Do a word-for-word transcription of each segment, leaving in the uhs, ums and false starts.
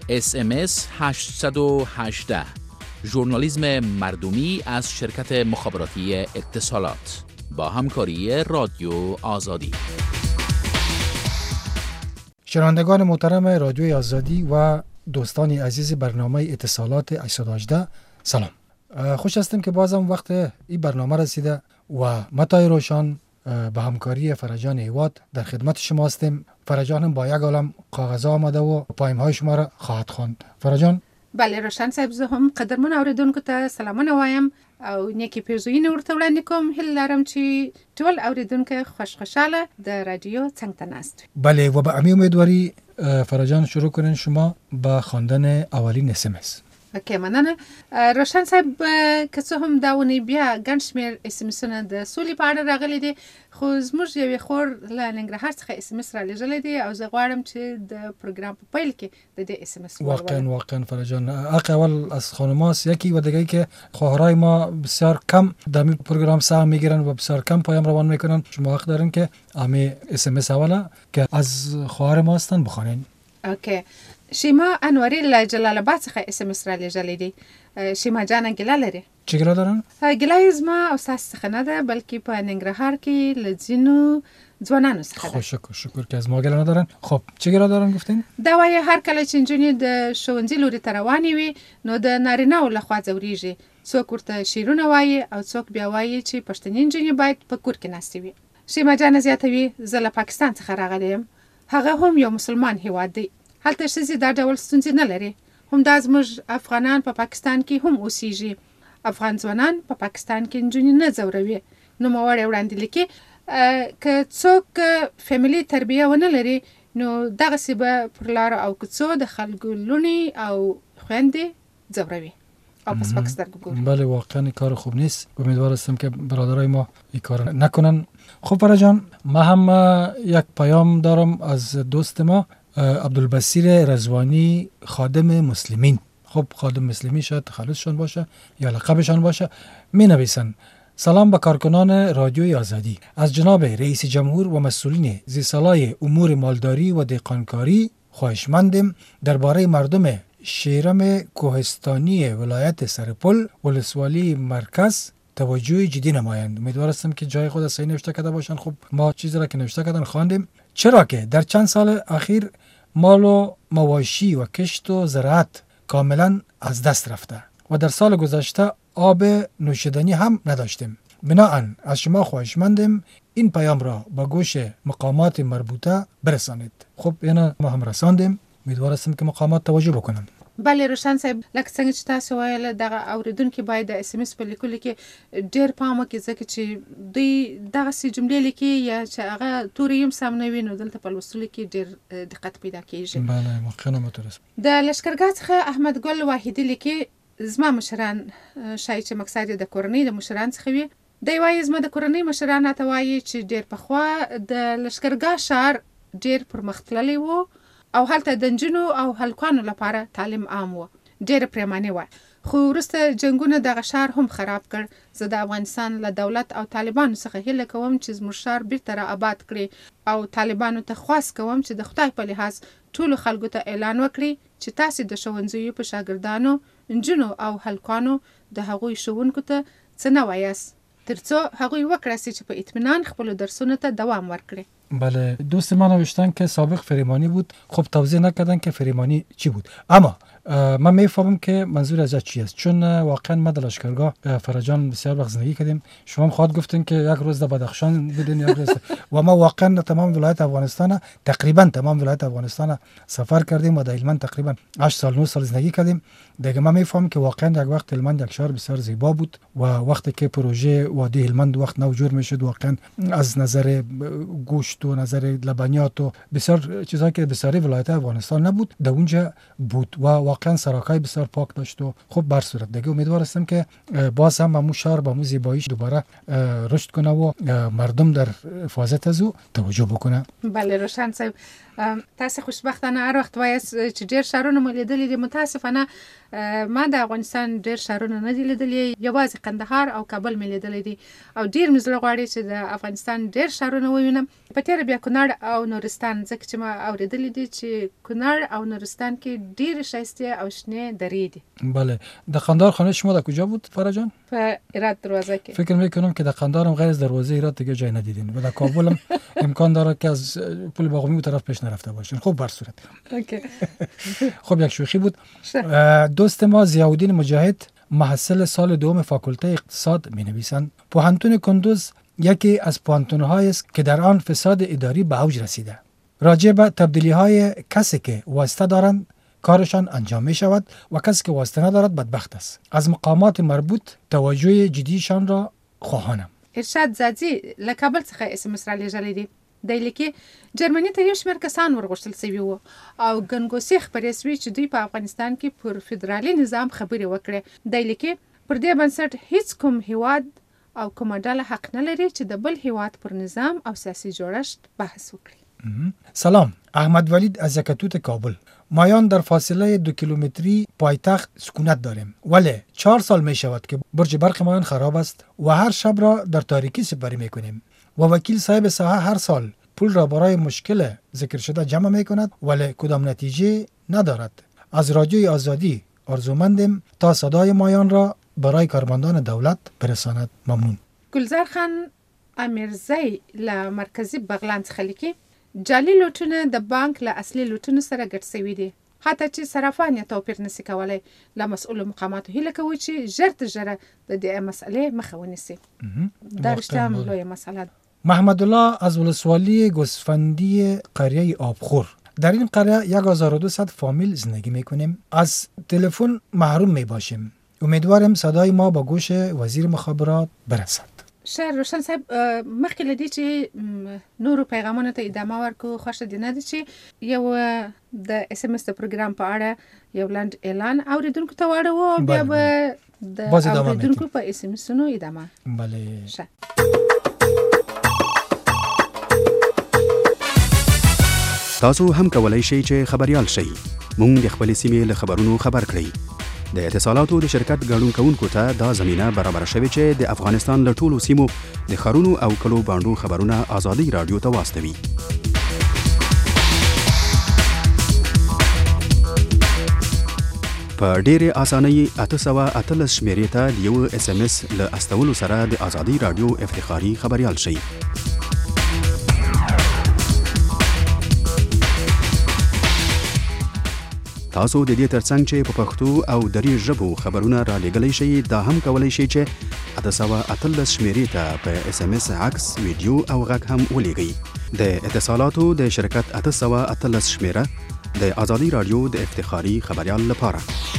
اس ام اس هشت یک هشت ژورنالیسم مردمی از شرکت مخابراتی اتصالات با همکاری رادیو آزادی. شنوندگان محترم رادیو آزادی و دوستان عزیز برنامه اتصالات هشتصد و هجده، سلام. خوش هستیم که بازم وقت این برنامه رسیده و متای روشان به همکاری فرجان هیواد در خدمت شما هستیم. فرجان با یک عالم کاغذ آمده و پایم های شما را خواهد خواند. فرجان. بله روشن صاحب، زه هم قدرمن اوریدونکو ته سلامونه وایم او نیکی پیرزوینه ورته وړاندې کوم. هیله لرم چې ټول اوریدونکو خوش خوشاله د رادیو څنګ ته ناست وي. بله و به همین امیدواری فرجان شروع کنین شما با خواندن اولین اس ام اس. اوکی، مننه. روشن صاحب، که څه هم دا ونې بیا ګڼ شمېر اس ام اسونه د سولې په اړه راغلي دي، خو زموږ یوې خور له ننګرهار څخه اس ام اس رالیږلی دی او زه غواړم چې د پروګرام په پیل کې د دې اس ام اس واقعا واقعا فرجان حق اول از خانم هاست، یکی و دیگه که خواهرای ما بسیار کم در این پروگرام سهم میگیرن و بسیار کم پایم روان میکنن. شما حق دارین که همه اس ام اس اوله که از خواهر ما هستن بخوانین. اوکی. شیما انواری له جلال آباد څخه اس ام اس رالیږلی دی. شیما جانه ګیله لري. چه ګیله دارن؟ ګیله زما او ستاسو څخه نه ده، بلکې په ننګرهار کې له ځینو ځوانانو څخه ده. خو شکر شکر که از ما ګیله ندارن. خب چه ګیله دارن گفتین؟ دا وایي هر کله چې نجونې د ښوونځي لوري ته روانې وي نو د نارینه‌و لخوا ځورېږي. څوک ورته شعرونه وایي او څوک بیا وایي چې پښتنې نجونې باید په کور کې ناستې وي. شیما جانه زیاتوي زه له پاکستان څخه راغلی یم. هغه هم یو مسلمان هیواد دی. هلته ښځې دا ډول ستونزې نه لري. همدا زموږ افغانان په پاکستان کې هم اوسیږي. افغان ځوانان په پاکستان کې نجونې نه ځوروي. نوموړی وړاندې لیکي که څوک فیملي تربیه ونه لري نو دغسې به پر لارو او کوڅو د خلکو لوڼې او خویندې ځوروي او په سپک سترګو ګوري. بله واقعا این کار خوب نیست. امیدوار هستم که برادرای ما این کار نکنن. خب فرجان، ما هم یک پیام دارم از دوست ما عبدالبصیر رضوانی، خادم مسلمین. خب خادم مسلمین شاید تخلصشان باشه یا لقبشان باشه. می نویسن: سلام به کارکنان رادیوی آزادی. از جناب رئیس جمهور و مسئولین زیرسالای امور مالداری و دهقانکاری خواهشمندیم درباره مردم شیرم کوهستانی ولایت سرپل ولسوالی مرکز توجه جدی نمایند. امیدوار هستم که جای خود صحیح نوشته کرده باشن. خب ما چیزی را که نوشته کردن خواندیم. چرا که در چند سال اخیر مال و مواشی و کشت و زراعت کاملا از دست رفته و در سال گذشته آب نوشیدنی هم نداشتیم. بناهن از شما خواهشمندیم این پیام را به گوش مقامات مربوطه برسانید. خب اینا ما هم رساندیم. امیدوار هستم که مقامات توجه بکنن. بله روشن صاحب، لکه څنګه چې تاسو ویل دغه اوریدونکي باید د اس ام اس په لیکلو کې ډېر پام وکړي، ځکه چې دوی دغسې جملې لیکي یا چې هغه توري هم سم نه وي نو دلته په لوستلو کې ډېر دقت پیدا کېږي. بله واقعا مترس. د لښکرګاه څخه احمد ګل واحدي لیکي: زما مشران، شاید چې مقصد د کورنۍ د مشران څخه وي. دی وایي زما د کورنۍ مشران راته وایي چې ډېر پخوا د لښکرګاه ښار ډېر پرمختللی و او هلته د نجونو او هلکانو لپاره تعلیم عام و. ډېره پرېماني وه، خو وروسته جنګونو دغه ښار هم خراب کړ. زه د افغانستان له دولت او طالبانو څخه هیله کوم چې زموږ ښار بیرته را آباد کړي او طالبانو ته خواست کوم چې د خدای په لحاظ ټولو خلکو ته اعلان وکړي چې تاسې د ښوونځیو په شاګردانو، نجونو او هلکانو د هغوی ښوونکو ته څه نه وایاست، تر څو هغوی وکړه چې په اطمینان خپلو درسونو ته دوام ورکړي. بله دوست ما نوشتن که سابق فریمانی بود. خب توضیح نکردن که فریمانی چی بود، اما من میفهمم که منظور از چی است، چون واقعا ما در لشکرگاه فرجان بسیار وقت زندگی کردیم. شما هم خواهد گفتین که یک روز در بدخشان بودین یک روز و ما واقعا تمام ولایت افغانستان، تقریبا تمام ولایت افغانستان سفر کردیم و در هلمند تقریبا هشت سال نه سال زندگی کردیم. دیگه من میفهمم که واقعا یک وقت هلمند یک شهر بسیار زیبا بود و وقتی که پروژه وادی هلمند وقت نو جور میشد واقعا از نظر گوشت و نظر لبنیات و بسیار چیزایی که بسیاری ولایت افغانستان نبود در اونجا بود و واقعا سراکای بسیار پاک داشت و خوب بر صورت دیگه امید هستم که باز هم همون شهر با مو زیباییش دوباره رشد کنه و مردم در حفاظت از او توجه بکنه. بله روشن صاحب، تاسو خوشبختانه هر وخت وایي چې ډېر ښارونه مو لیدلي دي. متاسفانه ما د افغانستان ډېر ښارونه نه دي لیدلي، یوازې قندهار او کابل مې لیدلی دي او ډېر مې زړه غواړي چې د افغانستان ډېر ښارونه ووینم. په تېره بیا کونړ او نورستان، ځکه چې ما اورېدلی دي چې کونړ او نورستان کې ډېرې ښایستې او شنې درې دي. بله. در قندهار خانه شما در کجا بود فرا جان؟ په ایراد دروازه کې. فکر میکنم که در قندهار هم غیر از دروازه ایراد دیگه جای ندیدین و در کابل هم امکان داره که از پل باقومی طرف پیش نرفته باشین. خوب بر صورت. اوکی. خب یک شوخی بود. دوست ما ضیاءالدین مجاهد محصل سال دوم فاکولته اقتصاد می نویسند. پوهنتون کندوز یکی از پوهنتون‌هایی است که در آن فساد اداری به اوج رسیده. راجع به تبدیلی‌های کسی که واسطه دارند کارشان انجام می شود و کسی که واسطه ندارد بدبخت است. از مقامات مربوط توجه جدیشان را خواهانم. ارشاد زادی له کابل څخه اس ام اس را لېږلی دی. دی لیکي جرمني ته یو شمېر کسان ورغوښتل سوي وو او ګنګوسې خپرې سوي چې دوی په افغانستان کې پر فدرالي نظام خبرې وکړې. دی لیکي پر دې بنسټ هیڅ کوم هیواد او کومه ډله حق نه لري چې د بل هیواد پر نظام او سیاسي جوړښت بحث وکړي. سلام، احمد ولید از یکتوت کابل. مایان در فاصله دو کیلومتری پایتخت سکونت داریم، ولی چهار سال می شود که برج برق مایان خراب است و هر شب را در تاریکی سپری می کنیم و وکیل صاحب ساحه هر سال پول را برای مشکل ذکر شده جمع می کند ولی کدام نتیجه ندارد. از رادیوی آزادی آرزومندیم تا صدای مایان را برای کارمندان دولت برساند. ممنون. گلزار خان امیرزی له مرکزی بغلان څخه لیکي جعلي لوټونه د بانک له اصلي لوټونو سره ګډ شوي دي، حتی چې صرافان یې توپیر نشي کولی. له مسؤلو مقاماتو هیله کوي چې ژر تر ژره د دې مسئلې مخه ونیسي. دا رښتیا هم لویه مسئله ده. محمد الله از ولسوالی گوسفندی قریه آبخور. در این قریه یک هزار و دویست فامیل زندگی میکنیم. از تلفن محروم میباشیم. امیدوارم صدای ما با گوش وزیر مخابرات برسد. ښه روشن صاحب، مخکې له دې چې نورو پیغامونو ته ادامه ورکړو، خوښه دې نه ده چې یو د اس ام اس د پروګرام په اړه یو لنډ اعلان اورېدونکو ته واړوو، بیا به د اورېدونکو په اس ام اسونو ادامه. بله. ښه. تاسو هم کولای شئ چې خبريال شئ. مونږ د خپلې سیمې له خبرونو خبر کړئ. د اتصالاتو د شرکت ګډون کوونکو ته دا زمينه برابر شوې چې د افغانستان له ټولو سیمو د ښارونو او کلو باندو خبرونه آزادي رادیو ته واستوي. په ډېرې اسانۍ اته سوه اتلس شمېرې ته د یو اس ام اس له استولو سره د آزادي رادیو افتخاري خبريال شئ. تاسو د دې ترڅنګ چې په پښتو او دري ژبو خبرونه را لېږلی شئ، دا هم کولی شئ چې اته سوه اتلس شمېرې ته په اس ام اس عکس، ویډیو او غږ هم ولیږئ. د اتصالاتو د شرکت اته سوه اتلس شمېره د آزادي رادیو د افتخاري خبريال لپاره.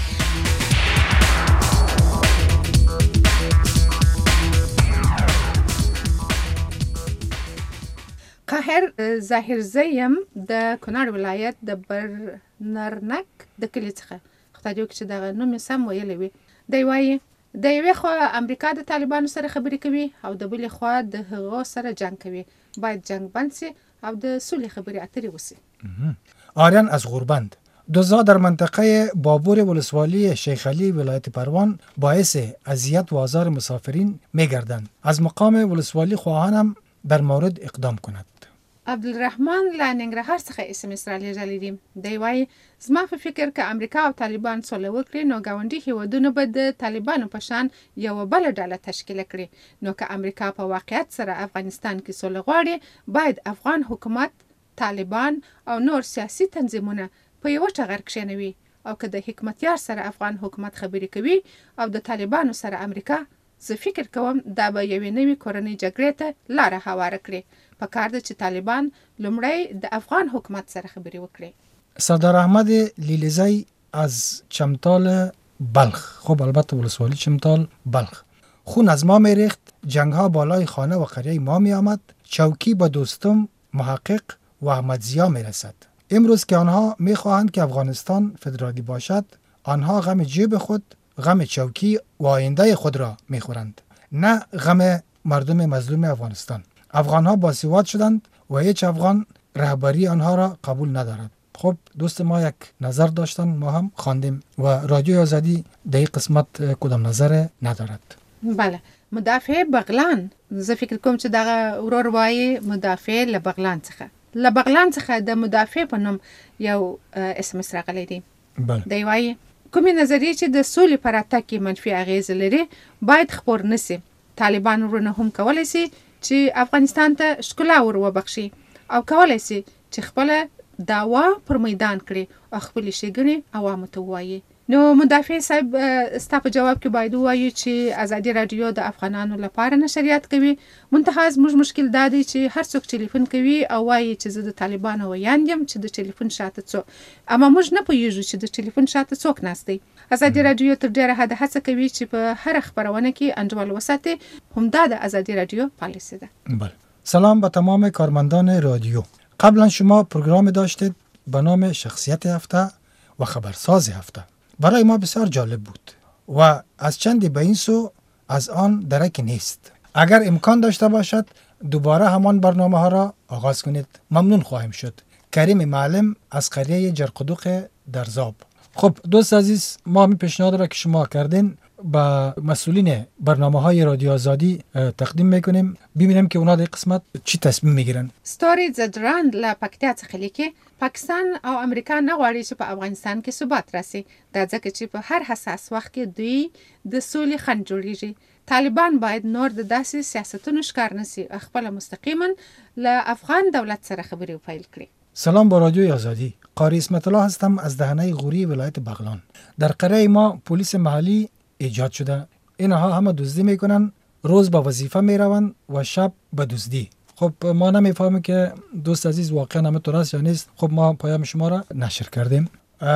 قاهر ظاهرزیم د کونړ ولایت د برنرنک د کلي څخه خدای دې وکړي چې دغه نوم یې سم ویلی وي. دی وایي د یوې خوا امریکا د طالبانو سره خبرې کوي او د بلې خوا د هغو سره جنگ کوي. باید جنگ بند سي او د صلح خبرې اترې وسي. آریان از غوربند. دوزا در منطقه بابور ولسوالی شیخ علی ولایت پروان باعث اذیت و آزار مسافرین میگردند. از مقام ولسوالی خواهانم در مورد اقدام کند. عبدالرحمن له ننګرهار څخه اس ام اس را لېږلی دی. دی وایي زما په فکر که امریکا او طالبان سوله وکړي نو ګاونډي هیوادونه به د طالبانو په شان یوه بله ډله تشکیله کړي. نو که امریکا په واقعیت سره افغانستان کې سوله غواړي، باید افغان حکومت، طالبان او نور سیاسي تنظیمونه په یوه ټغر کښېنوي او که د حکمتیار سره افغان حکومت خبرې کوي او د طالبانو سره امریکا، زه فکر کوم دا به یوې نوې کورنۍ جګړې ته لاره هواره کړي. په کار ده چې طالبان لومړی د افغان حکومت سره خبرې وکړي. سردار احمد لیلیزی از چمتال بلخ. خب البته ولسوالی چمتال بلخ. خون از ما میریخت، جنگ ها بالای خانه و قریه ما می آمد، چوکی با دوستم محقق و احمد ضیا می رسد. امروز که آنها می خواهند که افغانستان فدرالی باشد، آنها غم جیب خود، غم چوکی و آینده خود را میخورند، نه غم مردم مظلوم افغانستان. افغانها باسواد شدند و هیچ افغان رهبری آنها را قبول ندارد. خب دوست ما یک نظر داشتن، ما هم خواندیم و رادیو آزادی در این قسمت کدام نظر ندارد. بله، مدافع بغلان، زه فکر کوم چې دغه ورور وایي مدافع له بغلان څخه له بغلان څخه د مدافع په نوم یو اس ام اس راغلی دی. بله. دی وایي کومې نظریې چې د سولې په راتګ کې منفي اغیز لري باید خپور نسی. طالبان ورونه هم کولی سي چې افغانستان ته ښکلا ور وبخشي او کولی سي چې خپل دعوا پر میدان کړي او خپل ښېګڼې عوامو ته ووایي. نو مدافع صاحب ستا په جواب کې باید ووایو چې ازادي راډیو د افغانانو لپاره نشریات کوي، منتها زموږ مشکل دا دی چې هر څوک ټلیفون کوي او وایي چې زه د طالبانو ویاند یم چې د ټلیفون شاته څوک، اما موږ نه پوهیږو چې د ټلیفون شاته څوک ناست دی. ازادي راډیو تر ډیره حده هڅه کوي چې په هر خبرونه کې انډول وساتي، همدا د ازادي راډیو پالیسی ده. بله. سلام به تمام کارمندان رادیو. قبلا شما پروگرام داشتید به نام شخصیت هفته و خبرساز هفته. برای ما بسیار جالب بود و از چندی به این سو از آن درک نیست. اگر امکان داشته باشد دوباره همان برنامه ها را آغاز کنید، ممنون خواهیم شد. کریم معلم از قریه جرقدوق در زاب. خب دوست عزیز، ما می پیشنهاد را که شما کردین با مسئولین برنامه های رادیو آزادی تقدیم میکنیم، ببینیم که اونا در قسمت چی تصمیم میگیرن. ستوری زدراند له پکتیا څخه لیکي پاکستان او امریکا نه غواړي چې په افغانستان کې ثبات راسي، دا ځکه چې په هر حساس وخت کې دوی د سولې خنډ جوړیږي. طالبان باید نور د داسې سیاستونو ښکار نسی، خپل مستقیما له افغان دولت سره خبرې وپیل کړي. سلام با رادیوی آزادی. قاری اسمت الله هستم از دهنه غوری ولایت بغلان. در قریه ما پلیس محلی ایجاد شده. اینها همه دزدی میکنن، روز به وظیفه میروند و شب به دزدی. خب ما نمیفهمیم که دوست عزیز واقعا همه طور است یا نیست. خب ما پیام شما را نشر کردیم.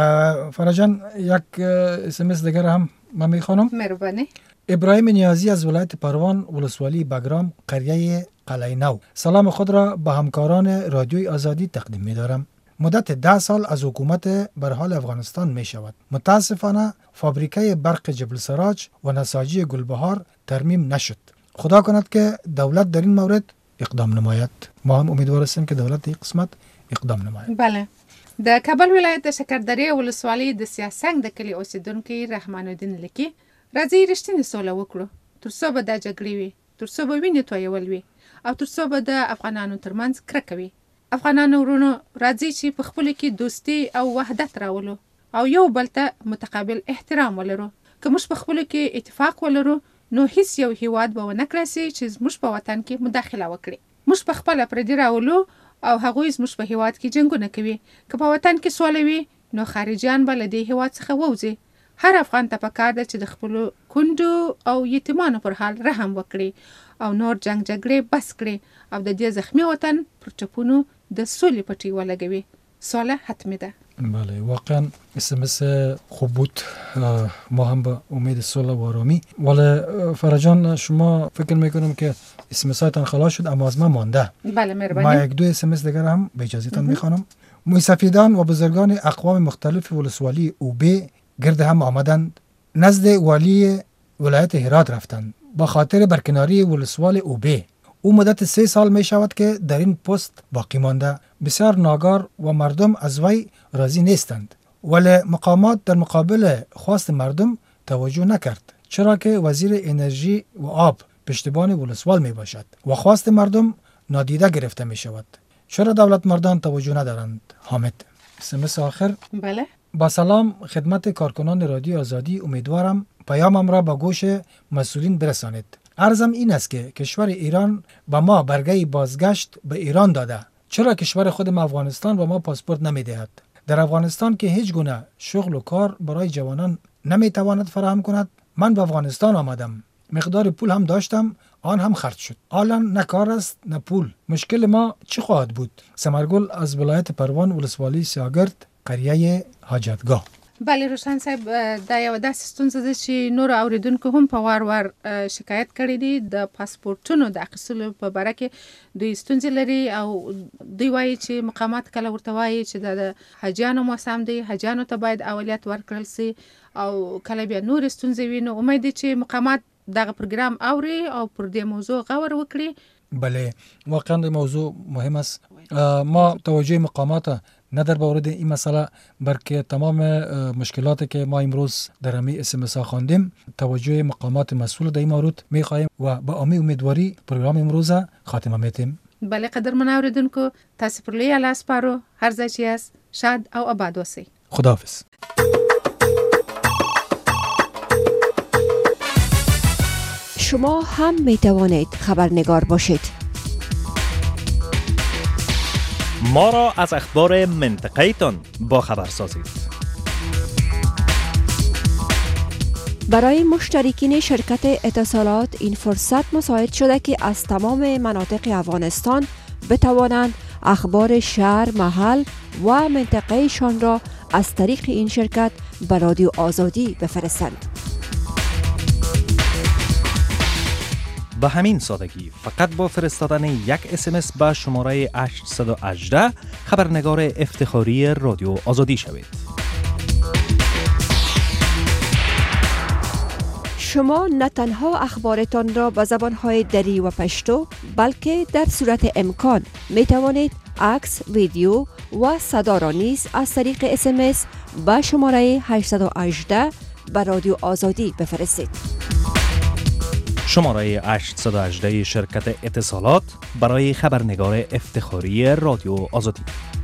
فرجان یک اس ام اس دیگر هم من میخوانم. مهربانی. ابراهیم نیازی از ولایت پروان ولسوالی بگرام قریه قلعه نو. سلام خود را به همکاران رادیوی آزادی تقدیم می‌دارم. مدت ده سال از حکومت بر حال افغانستان می شود. متاسفانه فابریکه برق جبل سراج و نساجی گلبهار ترمیم نشد. خدا کند که دولت در این مورد اقدام نماید. ما هم امیدوار هستیم که دولت این قسمت اقدام نماید. بله. د کابل ولایت د شکردرې ولسوالۍ د سیاسنګ د کلی اوسیدونکي رحمان الدین لیکي راځي رښتینې سوله وکړو تر څو به د جګړې وي، تر څو به وینې تویول وي او تر څو به د افغانانو ترمنځ کرکه وي. افغانانو ورونو راځي چې په خپل کې دوستي او وحدت راولو او یو بل ته متقابل احترام ولرو. که موږ په خپل کې اتفاق ولرو نو هیڅ یو هیواد به ونه کړسي چې موږ په وطن کې مداخله وکړي. موږ په خپل پردي راولو او هغوی زموږ په هیواد کې جنګونه کوي. که په وطن کې سوله وي نو خارجيان به له دې هیواد څخه ووځي. هر افغان ته پکار ده چې د خپل کندو او یتیمانو پر حال رحم وکړي او نور جنگ جګړې بس کړي او د دې زخمی وطن پر ټپونو د سولې پټي ولګوي. سوله حتمی ده. بله واقعا اس ام اس خوب بود. ما هم به امید صلح و آرامی. ولی فرجان شما فکر میکنم که اس ام اس هایتان خلاص شد اما از ما مانده. بله مهربانی. ما یک دو اس ام اس دیگر هم به اجازهتان میخوانم. موسفیدان و بزرگان اقوام مختلف ولسوالی اوبه گرد هم آمدند، نزد والی ولایت هرات رفتند با خاطر برکناری ولسوال اوبه. او مدت سه سال می شود که در این پست باقی مانده. بسیار ناگار و مردم از وی راضی نیستند، ولی مقامات در مقابل خواست مردم توجه نکرد، چرا که وزیر انرژی و آب پشتیبان ولسوال می باشد و خواست مردم نادیده گرفته می شود. چرا دولت مردان توجه ندارند؟ حامد. اسمس آخر. بله. با سلام خدمت کارکنان رادیو آزادی، امیدوارم پیامم را به گوش مسئولین برسانید. عرضم این است که کشور ایران به ما برگه بازگشت به ایران داده، چرا کشور خودم افغانستان به ما پاسپورت نمیدهد؟ در افغانستان که هیچ گونه شغل و کار برای جوانان نمیتواند فراهم کند. من به افغانستان آمدم، مقدار پول هم داشتم، آن هم خرج شد. حالا نه کار است نه پول. مشکل ما چی خواهد بود؟ ثمرگل از ولایت پروان ولسوالی سیاگرد قریه حاجتگاه. بله روشن صاحب دا یو داسې ستونزه ده چې نور اوریدونکو هم په وار وار شکایت کړی دي د پاسپورتونو د اخیستلو په باره کې دوی ستونزې لري او دوی وایي چې مقامات کله ورته وایي چې دا د حاجیانو موسم دی، حاجیانو ته باید اولویت ورکړل سي او کله بیا نور ستونزې وي. نو امید دی چې مقامات دغه پروګرام اوري او پر دې موضوع غور وکړي. بله واقعا موضوع مهم است. ما توجه مقامات نه در مورد این مسئله بلکه تمام مشکلاتی که ما امروز در همین اس ام اس خواندیم توجه مقامات مسئول در این مورد می‌خواهیم و با امید امیدواری پروگرام امروز خاتمه میتیم. بله قدرمن اوریدونکو تاسو پر لوی الله سپارو، هر ځای چې یاست شاد او آباد اوسئ. خداحافظ. شما هم می توانید خبرنگار باشید. ما را از اخبار منطقه تان با خبر سازید. برای مشترکین شرکت اتصالات این فرصت مساعد شده که از تمام مناطق افغانستان بتوانند اخبار شهر، محل و منطقه شان را از طریق این شرکت به رادیو آزادی بفرستند. به همین سادگی فقط با فرستادن یک اس ام اس به شماره هشت یک هشت خبرنگار افتخاری رادیو آزادی شوید. شما نه تنها اخبارتان را به زبانهای دری و پشتو بلکه در صورت امکان می توانید عکس، ویدیو و صدا را نیز از طریق اس ام اس به شماره هشت یک هشت به رادیو آزادی بفرستید. شماره هشت یک هشت شرکت اتصالات برای خبرنگار افتخاری رادیو آزادی.